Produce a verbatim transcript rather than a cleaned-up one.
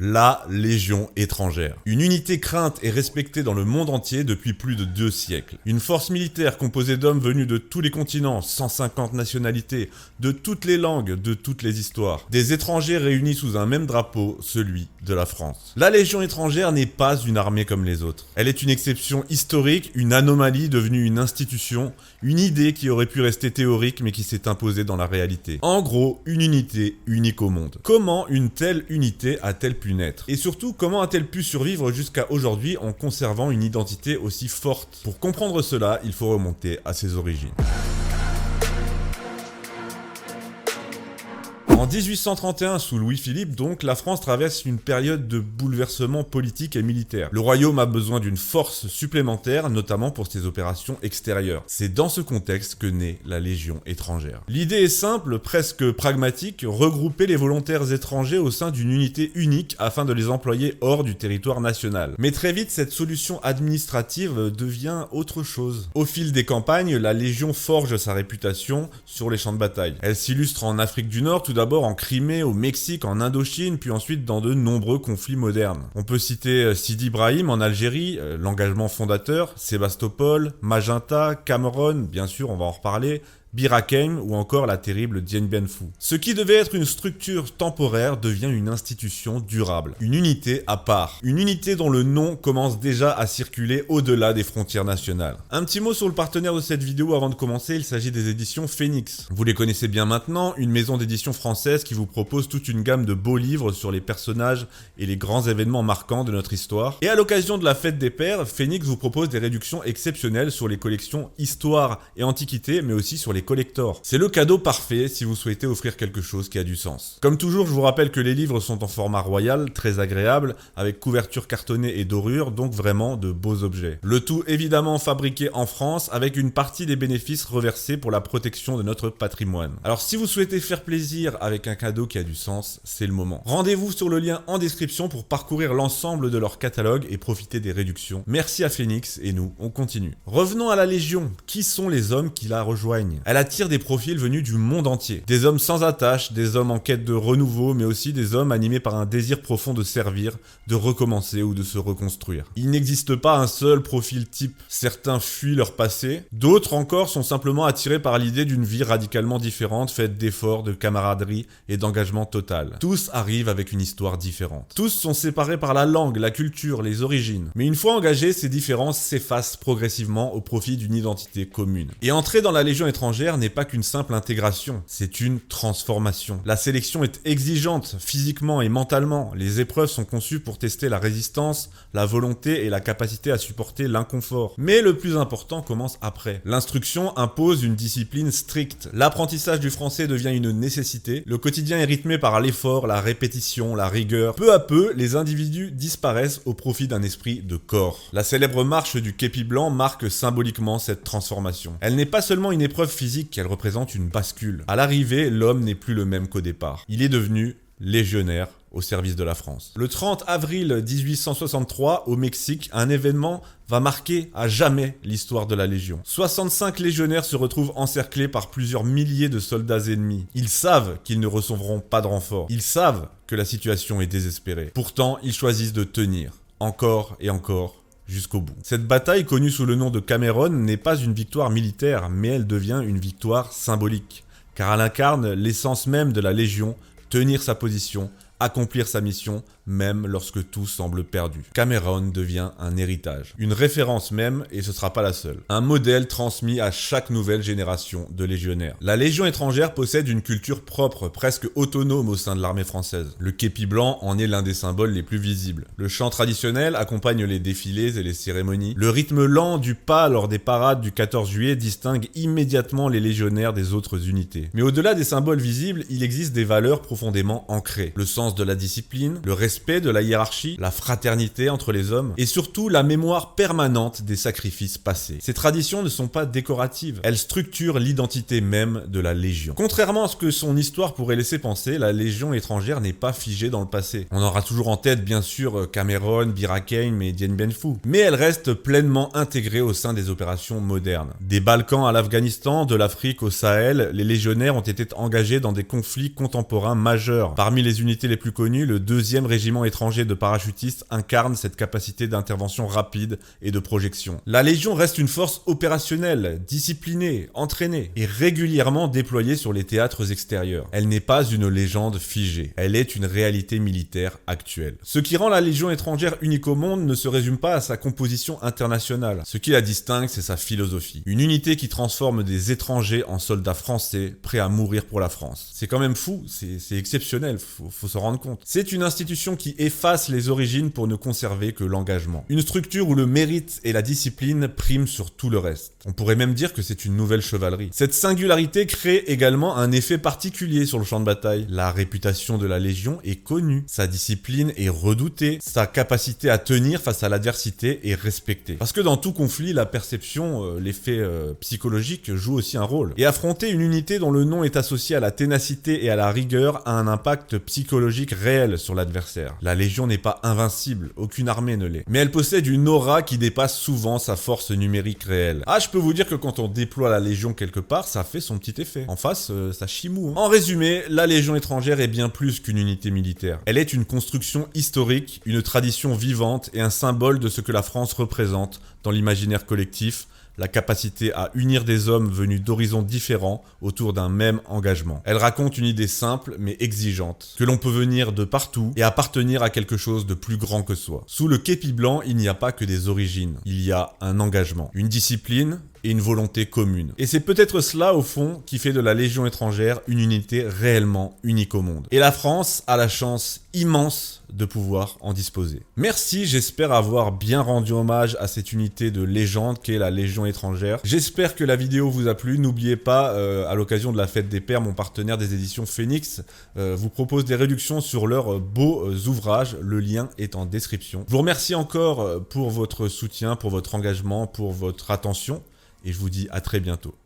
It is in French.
la Légion étrangère. Une unité crainte et respectée dans le monde entier depuis plus de deux siècles. Une force militaire composée d'hommes venus de tous les continents, cent cinquante nationalités, de toutes les langues, de toutes les histoires. Des étrangers réunis sous un même drapeau, celui de la France. La Légion étrangère n'est pas une armée comme les autres. Elle est une exception historique, une anomalie devenue une institution, une idée qui aurait pu rester théorique mais qui s'est imposée dans la réalité. En gros, une unité unique au monde. Comment une telle unité a-t-elle pu naître? Et surtout, comment a-t-elle pu survivre jusqu'à aujourd'hui en conservant une identité aussi forte? Pour comprendre cela, il faut remonter à ses origines. En dix-huit cent trente et un, sous Louis-Philippe, donc, la France traverse une période de bouleversement politique et militaire. Le royaume a besoin d'une force supplémentaire, notamment pour ses opérations extérieures. C'est dans ce contexte que naît la Légion étrangère. L'idée est simple, presque pragmatique, regrouper les volontaires étrangers au sein d'une unité unique afin de les employer hors du territoire national. Mais très vite, cette solution administrative devient autre chose. Au fil des campagnes, la Légion forge sa réputation sur les champs de bataille. Elle s'illustre en Afrique du Nord, tout d'abord en Crimée, au Mexique, en Indochine, puis ensuite dans de nombreux conflits modernes. On peut citer Sidi Ibrahim en Algérie, euh, l'engagement fondateur, Sébastopol, Magenta, Cameroun, bien sûr, on va en reparler, Bir Hakeim ou encore la terrible Dien Bien Phu. Ce qui devait être une structure temporaire devient une institution durable, une unité à part, une unité dont le nom commence déjà à circuler au-delà des frontières nationales. Un petit mot sur le partenaire de cette vidéo avant de commencer, il s'agit des éditions Phoenix. Vous les connaissez bien maintenant, une maison d'édition française qui vous propose toute une gamme de beaux livres sur les personnages et les grands événements marquants de notre histoire. Et à l'occasion de la fête des pères, Phoenix vous propose des réductions exceptionnelles sur les collections Histoire et Antiquité, mais aussi sur les collector. C'est le cadeau parfait si vous souhaitez offrir quelque chose qui a du sens. Comme toujours, je vous rappelle que les livres sont en format royal, très agréable, avec couverture cartonnée et dorure, donc vraiment de beaux objets. Le tout évidemment fabriqué en France, avec une partie des bénéfices reversés pour la protection de notre patrimoine. Alors si vous souhaitez faire plaisir avec un cadeau qui a du sens, c'est le moment. Rendez-vous sur le lien en description pour parcourir l'ensemble de leur catalogue et profiter des réductions. Merci à Phoenix et nous, on continue. Revenons à la Légion. Qui sont les hommes qui la rejoignent? Elle attire des profils venus du monde entier. Des hommes sans attache, des hommes en quête de renouveau, mais aussi des hommes animés par un désir profond de servir, de recommencer ou de se reconstruire. Il n'existe pas un seul profil type. Certains fuient leur passé, d'autres encore sont simplement attirés par l'idée d'une vie radicalement différente, faite d'efforts, de camaraderie et d'engagement total. Tous arrivent avec une histoire différente. Tous sont séparés par la langue, la culture, les origines. Mais une fois engagés, ces différences s'effacent progressivement au profit d'une identité commune. Et entrer dans la Légion étrangère n'est pas qu'une simple intégration, c'est une transformation. La sélection est exigeante, physiquement et mentalement. Les épreuves sont conçues pour tester la résistance, la volonté et la capacité à supporter l'inconfort. Mais le plus important commence après. L'instruction impose une discipline stricte. L'apprentissage du français devient une nécessité. Le quotidien est rythmé par l'effort, la répétition, la rigueur. Peu à peu, les individus disparaissent au profit d'un esprit de corps. La célèbre marche du képi blanc marque symboliquement cette transformation. Elle n'est pas seulement une épreuve physique, qu'elle représente une bascule. À l'arrivée, l'homme n'est plus le même qu'au départ. Il est devenu légionnaire au service de la France. Le trente avril dix-huit cent soixante-trois, au Mexique, un événement va marquer à jamais l'histoire de la Légion. soixante-cinq légionnaires se retrouvent encerclés par plusieurs milliers de soldats ennemis. Ils savent qu'ils ne recevront pas de renfort. Ils savent que la situation est désespérée. Pourtant, ils choisissent de tenir, encore et encore, jusqu'au bout. Cette bataille, connue sous le nom de Cameroun, n'est pas une victoire militaire, mais elle devient une victoire symbolique, car elle incarne l'essence même de la Légion, tenir sa position, accomplir sa mission, même lorsque tout semble perdu. Cameroun devient un héritage, une référence même, et ce sera pas la seule. Un modèle transmis à chaque nouvelle génération de légionnaires. La Légion étrangère possède une culture propre, presque autonome au sein de l'armée française. Le képi blanc en est l'un des symboles les plus visibles. Le chant traditionnel accompagne les défilés et les cérémonies. Le rythme lent du pas lors des parades du quatorze juillet distingue immédiatement les légionnaires des autres unités. Mais au-delà des symboles visibles, il existe des valeurs profondément ancrées. Le sens de la discipline, le respect de la hiérarchie, la fraternité entre les hommes et surtout la mémoire permanente des sacrifices passés. Ces traditions ne sont pas décoratives, elles structurent l'identité même de la Légion. Contrairement à ce que son histoire pourrait laisser penser, la Légion étrangère n'est pas figée dans le passé. On aura toujours en tête bien sûr Cameroun, Bir Hakeim et Dien Bien Phu, mais elle reste pleinement intégrée au sein des opérations modernes. Des Balkans à l'Afghanistan, de l'Afrique au Sahel, les légionnaires ont été engagés dans des conflits contemporains majeurs. Parmi les unités les plus connues, le deuxième régiment régiment étranger de parachutistes incarne cette capacité d'intervention rapide et de projection. La Légion reste une force opérationnelle, disciplinée, entraînée et régulièrement déployée sur les théâtres extérieurs. Elle n'est pas une légende figée, elle est une réalité militaire actuelle. Ce qui rend la Légion étrangère unique au monde ne se résume pas à sa composition internationale. Ce qui la distingue, c'est sa philosophie. Une unité qui transforme des étrangers en soldats français prêts à mourir pour la France. C'est quand même fou, c'est exceptionnel, faut, faut s'en rendre compte. C'est une institution qui efface les origines pour ne conserver que l'engagement. Une structure où le mérite et la discipline priment sur tout le reste. On pourrait même dire que c'est une nouvelle chevalerie. Cette singularité crée également un effet particulier sur le champ de bataille. La réputation de la Légion est connue, sa discipline est redoutée, sa capacité à tenir face à l'adversité est respectée. Parce que dans tout conflit, la perception, euh, l'effet euh, psychologique joue aussi un rôle. Et affronter une unité dont le nom est associé à la ténacité et à la rigueur a un impact psychologique réel sur l'adversaire. La Légion n'est pas invincible, aucune armée ne l'est. Mais elle possède une aura qui dépasse souvent sa force numérique réelle. Ah, je peux vous dire que quand on déploie la Légion quelque part, ça fait son petit effet. En face, euh, ça chimou. Hein. En résumé, la Légion étrangère est bien plus qu'une unité militaire. Elle est une construction historique, une tradition vivante et un symbole de ce que la France représente dans l'imaginaire collectif, la capacité à unir des hommes venus d'horizons différents autour d'un même engagement. Elle raconte une idée simple mais exigeante, que l'on peut venir de partout et appartenir à quelque chose de plus grand que soi. Sous le képi blanc, il n'y a pas que des origines, il y a un engagement, une discipline et une volonté commune. Et c'est peut-être cela, au fond, qui fait de la Légion étrangère une unité réellement unique au monde. Et la France a la chance immense de pouvoir en disposer. Merci, j'espère avoir bien rendu hommage à cette unité de légende qu'est la Légion étrangère. J'espère que la vidéo vous a plu. N'oubliez pas, euh, à l'occasion de la fête des pères, mon partenaire des éditions Phoenix euh, vous propose des réductions sur leurs beaux euh, ouvrages. Le lien est en description. Je vous remercie encore pour votre soutien, pour votre engagement, pour votre attention. Et je vous dis à très bientôt.